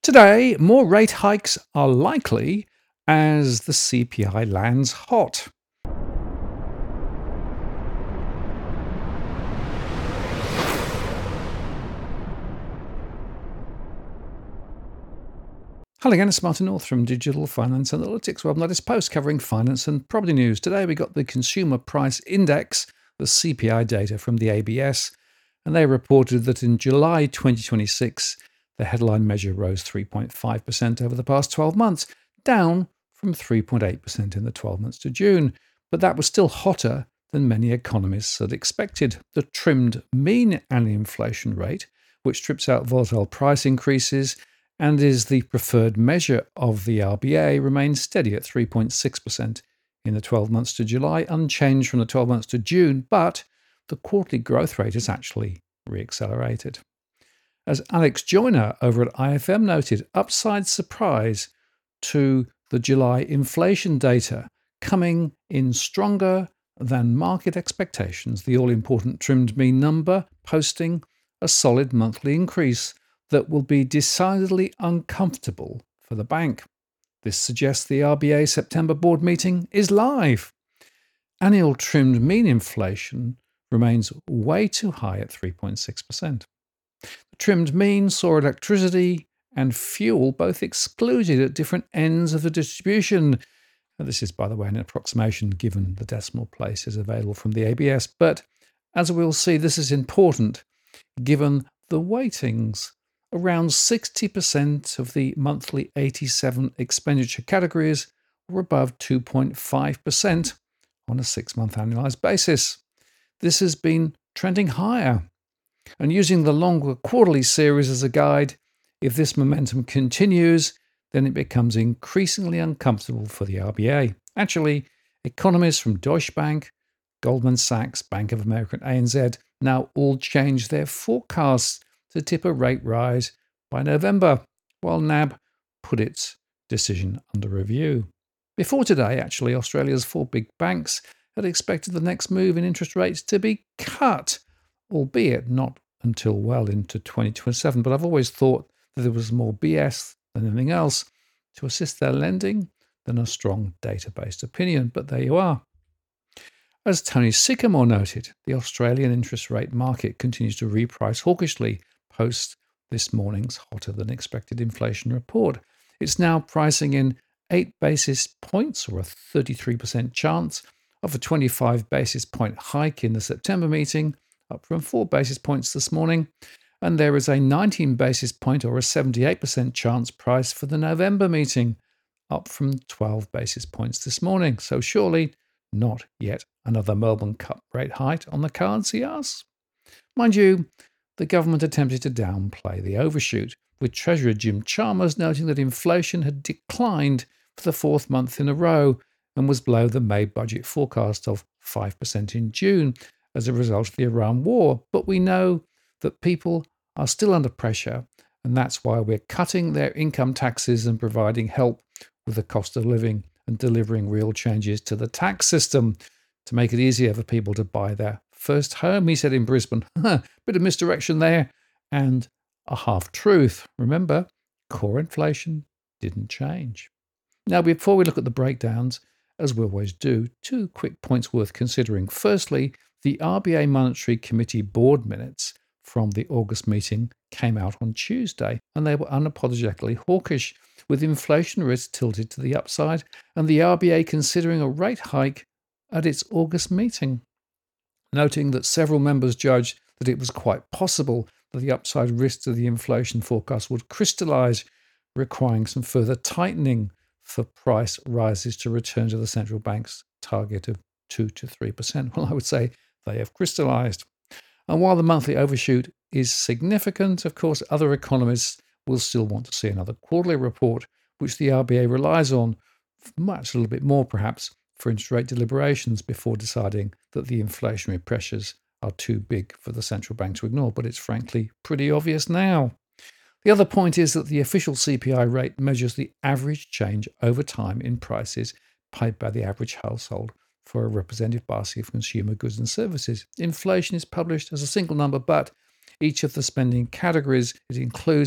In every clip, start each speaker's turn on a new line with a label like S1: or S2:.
S1: Today, more rate hikes are likely as the CPI lands hot. Hello again, it's Martin North from Digital Finance Analytics, web latest post covering finance and property news. Today we got the Consumer Price Index, the CPI data from the ABS, and they reported that in July 2026, the headline measure rose 3.5% over the past 12 months, down from 3.8% in the 12 months to June. But that was still hotter than many economists had expected. The trimmed mean annual inflation rate, which strips out volatile price increases and is the preferred measure of the RBA, remains steady at 3.6% in the 12 months to July, unchanged from the 12 months to June, but the quarterly growth rate has actually reaccelerated. As Alex Joyner over at IFM noted, upside surprise to the July inflation data coming in stronger than market expectations, the all-important trimmed mean number posting a solid monthly increase that will be decidedly uncomfortable for the bank. This suggests the RBA September board meeting is live. Annual trimmed mean inflation remains way too high at 3.6%. The trimmed mean saw electricity and fuel both excluded at different ends of the distribution. Now, this is, by the way, an approximation given the decimal places available from the ABS, but as we'll see, this is important given the weightings. Around 60% of the monthly 87 expenditure categories were above 2.5% on a 6-month annualized basis. This has been trending higher. And using the longer quarterly series as a guide, if this momentum continues, then it becomes increasingly uncomfortable for the RBA. Actually, economists from Deutsche Bank, Goldman Sachs, Bank of America, and ANZ now all change their forecasts to tip a rate rise by November, while NAB put its decision under review. Before today, actually, Australia's 4 big banks had expected the next move in interest rates to be cut, albeit not until well into 2027. But I've always thought that there was more BS than anything else to assist their lending than a strong data-based opinion. But there you are. As Tony Sycamore noted, the Australian interest rate market continues to reprice hawkishly post this morning's hotter-than-expected inflation report. It's now pricing in 8 basis points, or a 33% chance, of a 25 basis point hike in the September meeting, up from 4 basis points this morning, and there is a 19 basis point, or a 78% chance price for the November meeting, up from 12 basis points this morning. So surely not yet another Melbourne Cup rate hike on the cards, he asks. Mind you, the government attempted to downplay the overshoot, with Treasurer Jim Chalmers noting that inflation had declined for the 4th month in a row and was below the May budget forecast of 5% in June as a result of the Iran war. But we know that people are still under pressure, and that's why we're cutting their income taxes and providing help with the cost of living and delivering real changes to the tax system to make it easier for people to buy their first home, he said in Brisbane. Bit of misdirection there and a half-truth. Remember, core inflation didn't change. Now, before we look at the breakdowns, as we always do, 2 quick points worth considering. Firstly, the RBA Monetary Committee board minutes from the August meeting came out on Tuesday, and they were unapologetically hawkish, with inflation risk tilted to the upside and the RBA considering a rate hike at its August meeting, noting that several members judged that it was quite possible that the upside risk to the inflation forecast would crystallise, requiring some further tightening for price rises to return to the central bank's target of 2 to 3%. Well, I would say they have crystallised. And while the monthly overshoot is significant, of course, other economists will still want to see another quarterly report, which the RBA relies on much a little bit more, perhaps, for interest rate deliberations before deciding that the inflationary pressures are too big for the central bank to ignore. But it's frankly pretty obvious now. The other point is that the official CPI rate measures the average change over time in prices paid by the average household for a representative basket of consumer goods and services. Inflation is published as a single number, but each of the spending categories it includes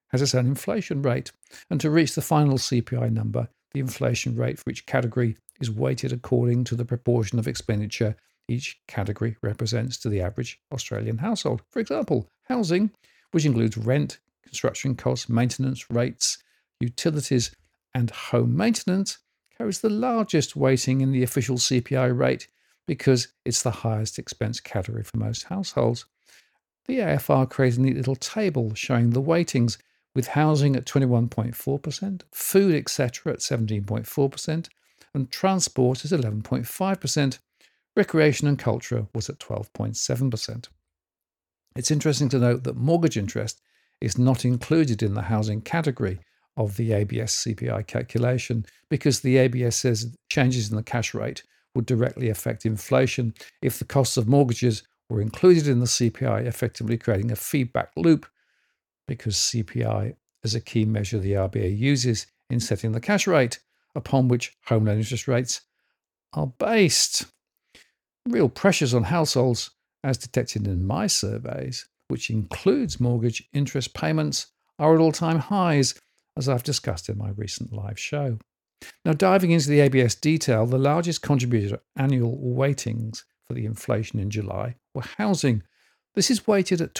S1: has its own inflation rate, and to reach the final CPI number, the inflation rate for each category is weighted according to the proportion of expenditure each category represents to the average Australian household. For example, housing, which includes rent, construction costs, maintenance rates, utilities, and home maintenance, carries the largest weighting in the official CPI rate because it's the highest expense category for most households. The AFR created a neat little table showing the weightings, with housing at 21.4%, food etc. at 17.4%, and transport at 11.5%. Recreation and culture was at 12.7%. It's interesting to note that mortgage interest is not included in the housing category of the ABS CPI calculation because the ABS says changes in the cash rate would directly affect inflation if the costs of mortgages were included in the CPI, effectively creating a feedback loop because CPI is a key measure the RBA uses in setting the cash rate upon which home loan interest rates are based. Real pressures on households, as detected in my surveys, which includes mortgage interest payments, are at all-time highs, as I've discussed in my recent live show. Now, diving into the ABS detail, the largest contributor to annual weightings for the inflation in July were housing. This is weighted at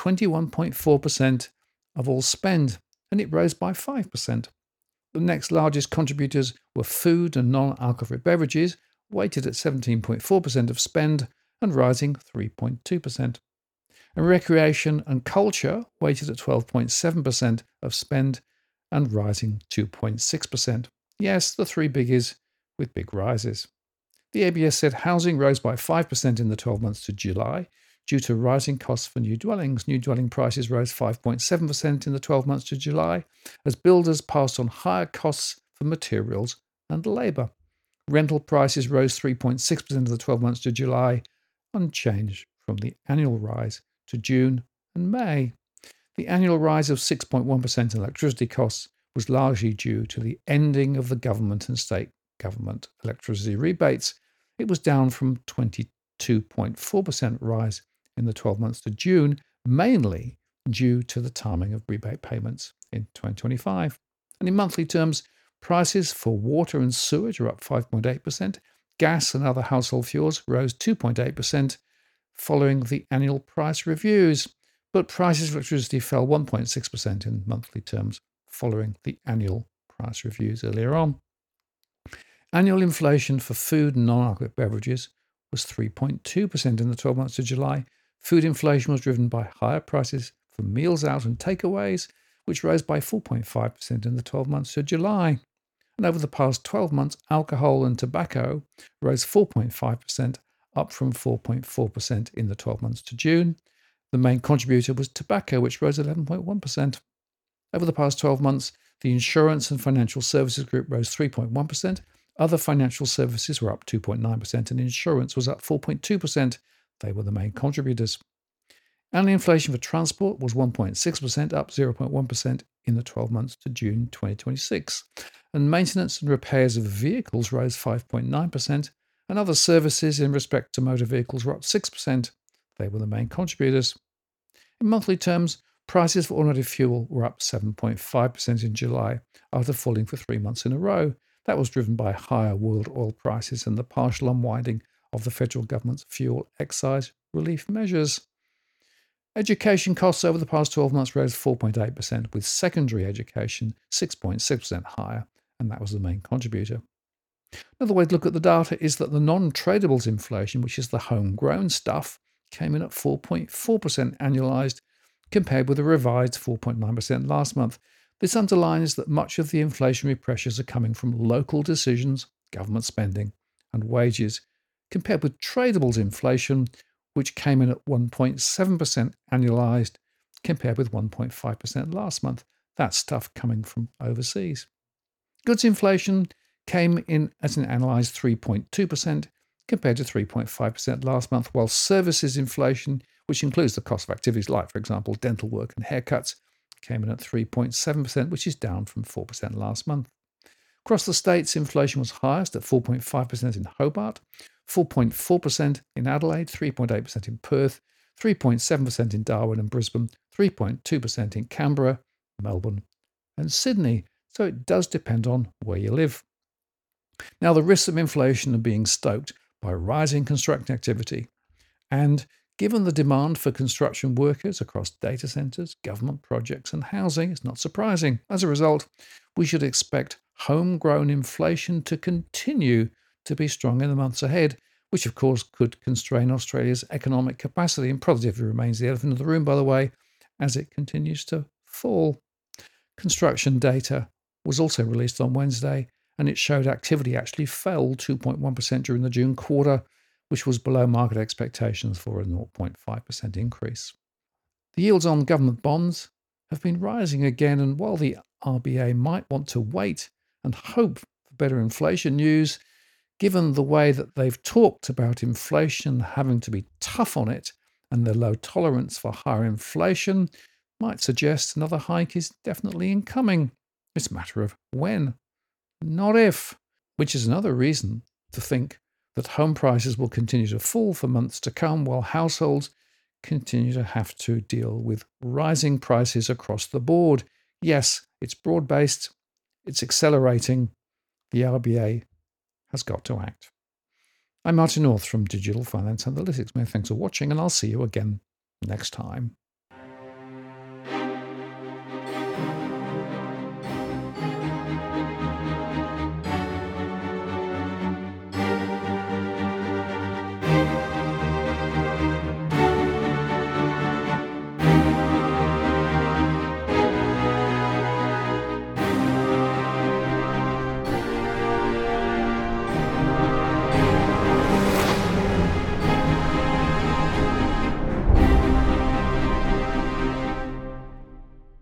S1: 21.4% of all spend, and it rose by 5%. The next largest contributors were food and non-alcoholic beverages, weighted at 17.4% of spend and rising 3.2%. And recreation and culture, weighted at 12.7% of spend and rising 2.6%. Yes, the three biggies with big rises. The ABS said housing rose by 5% in the 12 months to July due to rising costs for new dwellings. New dwelling prices rose 5.7% in the 12 months to July as builders passed on higher costs for materials and labour. Rental prices rose 3.6% in the 12 months to July, unchanged from the annual rise to June and May. The annual rise of 6.1% in electricity costs was largely due to the ending of the government and state government electricity rebates. It was down from 22.4% rise in the 12 months to June, mainly due to the timing of rebate payments in 2025. And in monthly terms, prices for water and sewage are up 5.8%. Gas and other household fuels rose 2.8% following the annual price reviews, but prices of electricity fell 1.6% in monthly terms following the annual price reviews earlier on. Annual inflation for food and non-alcoholic beverages was 3.2% in the 12 months to July. Food inflation was driven by higher prices for meals out and takeaways, which rose by 4.5% in the 12 months to July. And over the past 12 months, alcohol and tobacco rose 4.5%, up from 4.4% in the 12 months to June. The main contributor was tobacco, which rose 11.1%. Over the past 12 months, the insurance and financial services group rose 3.1%. Other financial services were up 2.9%, and insurance was up 4.2%. They were the main contributors. Annual inflation for transport was 1.6%, up 0.1% in the 12 months to June 2026. And maintenance and repairs of vehicles rose 5.9%, and other services in respect to motor vehicles were up 6%. They were the main contributors. In monthly terms, prices for automotive fuel were up 7.5% in July after falling for 3 months in a row. That was driven by higher world oil prices and the partial unwinding of the federal government's fuel excise relief measures. Education costs over the past 12 months rose 4.8%, with secondary education 6.6% higher, and that was the main contributor. Another way to look at the data is that the non-tradables inflation, which is the homegrown stuff, came in at 4.4% annualised, compared with a revised 4.9% last month. This underlines that much of the inflationary pressures are coming from local decisions, government spending, and wages, compared with tradables inflation, which came in at 1.7% annualised, compared with 1.5% last month. That's stuff coming from overseas. Goods inflation came in at an analysed 3.2%, compared to 3.5% last month, while services inflation, which includes the cost of activities like, for example, dental work and haircuts, came in at 3.7%, which is down from 4% last month. Across the states, inflation was highest at 4.5% in Hobart, 4.4% in Adelaide, 3.8% in Perth, 3.7% in Darwin and Brisbane, 3.2% in Canberra, Melbourne, and Sydney, so it does depend on where you live. Now, the risks of inflation are being stoked by rising construction activity. And given the demand for construction workers across data centers, government projects, and housing, it's not surprising. As a result, we should expect homegrown inflation to continue to be strong in the months ahead, which of course could constrain Australia's economic capacity and positively remains the elephant in the room, by the way, as it continues to fall. Construction data was also released on Wednesday, and it showed activity actually fell 2.1% during the June quarter, which was below market expectations for a 0.5% increase. The yields on government bonds have been rising again, and while the RBA might want to wait and hope for better inflation news, given the way that they've talked about inflation having to be tough on it and their low tolerance for higher inflation, might suggest another hike is definitely incoming. It's a matter of when, not if, which is another reason to think that home prices will continue to fall for months to come while households continue to have to deal with rising prices across the board. Yes, it's broad-based, it's accelerating. The RBA has got to act. I'm Martin North from Digital Finance Analytics. Many thanks for watching, and I'll see you again next time.